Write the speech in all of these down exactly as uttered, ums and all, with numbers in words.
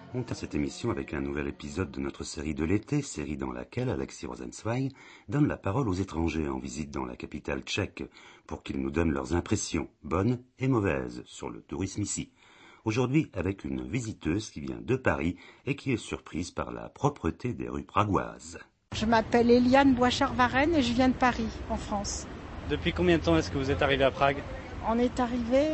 On tient cette émission avec un nouvel épisode de notre série de l'été, série dans laquelle Alexis Rosenzweig donne la parole aux étrangers en visite dans la capitale tchèque pour qu'ils nous donnent leurs impressions, bonnes et mauvaises, sur le tourisme ici. Aujourd'hui avec une visiteuse qui vient de Paris et qui est surprise par la propreté des rues pragoises. Je m'appelle Eliane Boichard-Varenne et je viens de Paris, en France. Depuis combien de temps est-ce que vous êtes arrivé à Prague ? On est arrivé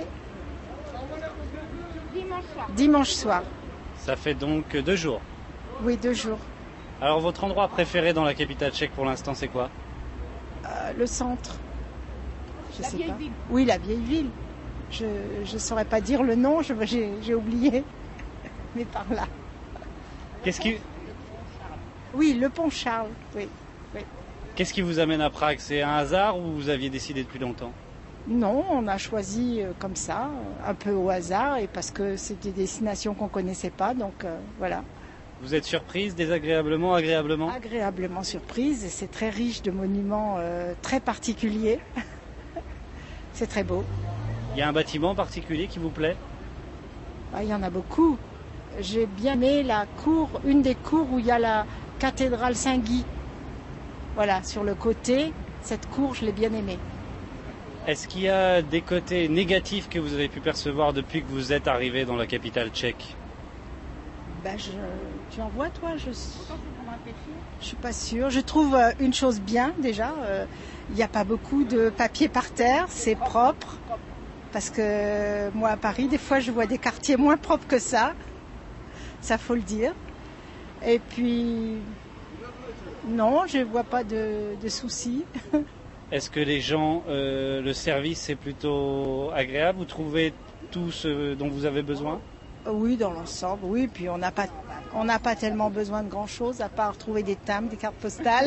dimanche soir. Ça fait donc deux jours. Oui, deux jours. Alors votre endroit préféré dans la capitale tchèque pour l'instant c'est quoi ? euh, Le centre. Je la sais vieille pas. ville. Oui, la vieille ville. Je ne saurais pas dire le nom, je, j'ai, j'ai oublié. Mais par là. Qu'est-ce qui, Oui, le pont Charles, oui. oui. Qu'est-ce qui vous amène à Prague ? C'est un hasard ou vous aviez décidé depuis longtemps ? Non, on a choisi euh, comme ça, euh, un peu au hasard, et parce que c'était des destinations qu'on ne connaissait pas, donc euh, voilà. Vous êtes surprise, désagréablement, agréablement ? Agréablement surprise, et c'est très riche de monuments euh, très particuliers. C'est très beau. Il y a un bâtiment en particulier qui vous plaît ? Ah, il y en a beaucoup. J'ai bien aimé la cour, une des cours où il y a la cathédrale Saint-Guy. Voilà, sur le côté, cette cour, je l'ai bien aimée. Est-ce qu'il y a des côtés négatifs que vous avez pu percevoir depuis que vous êtes arrivé dans la capitale tchèque ? Ben je, tu en vois, toi ? Je ne suis pas sûre. Je trouve euh, une chose bien, déjà. Euh, il n'y a pas beaucoup de papier par terre, c'est propre. Parce que euh, moi, à Paris, des fois, je vois des quartiers moins propres que ça. Ça, faut le dire. Et puis, non, je ne vois pas de, de soucis. Est-ce que les gens, euh, le service est plutôt agréable ? Vous trouvez tout ce dont vous avez besoin ? Oui, dans l'ensemble, oui. Puis on n'a pas, on n'a pas tellement besoin de grand-chose à part trouver des timbres, des cartes postales.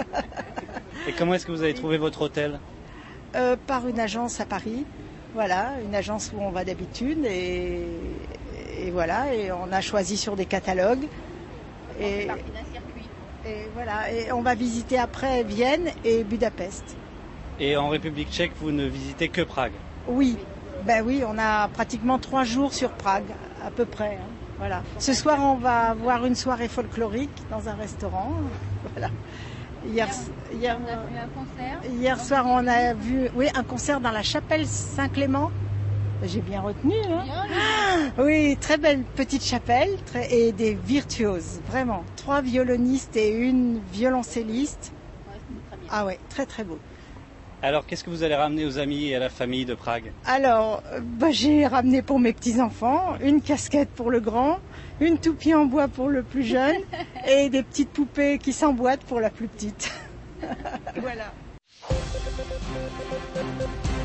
Et comment est-ce que vous avez trouvé votre hôtel ? euh, Par une agence à Paris. Voilà, une agence où on va d'habitude. Et, et voilà, et on a choisi sur des catalogues. Et, et voilà, et on va visiter après Vienne et Budapest. Et en République tchèque, vous ne visitez que Prague ? Oui, ben oui, on a pratiquement trois jours sur Prague, à peu près. Hein. Voilà. Ce soir, on va avoir une soirée folklorique dans un restaurant. Voilà. Hier, hier, On a vu un concert. hier soir, on a vu, oui, un concert dans la chapelle Saint-Clément. J'ai bien retenu. Hein. Ah, oui, très belle petite chapelle très, et des virtuoses, vraiment. Trois violonistes et une violoncelliste. Ouais, c'était très bien. Ah ouais, très très beau. Alors, qu'est-ce que vous allez ramener aux amis et à la famille de Prague ? Alors, euh, bah, j'ai ramené pour mes petits-enfants une casquette pour le grand, une toupie en bois pour le plus jeune et des petites poupées qui s'emboîtent pour la plus petite. Voilà.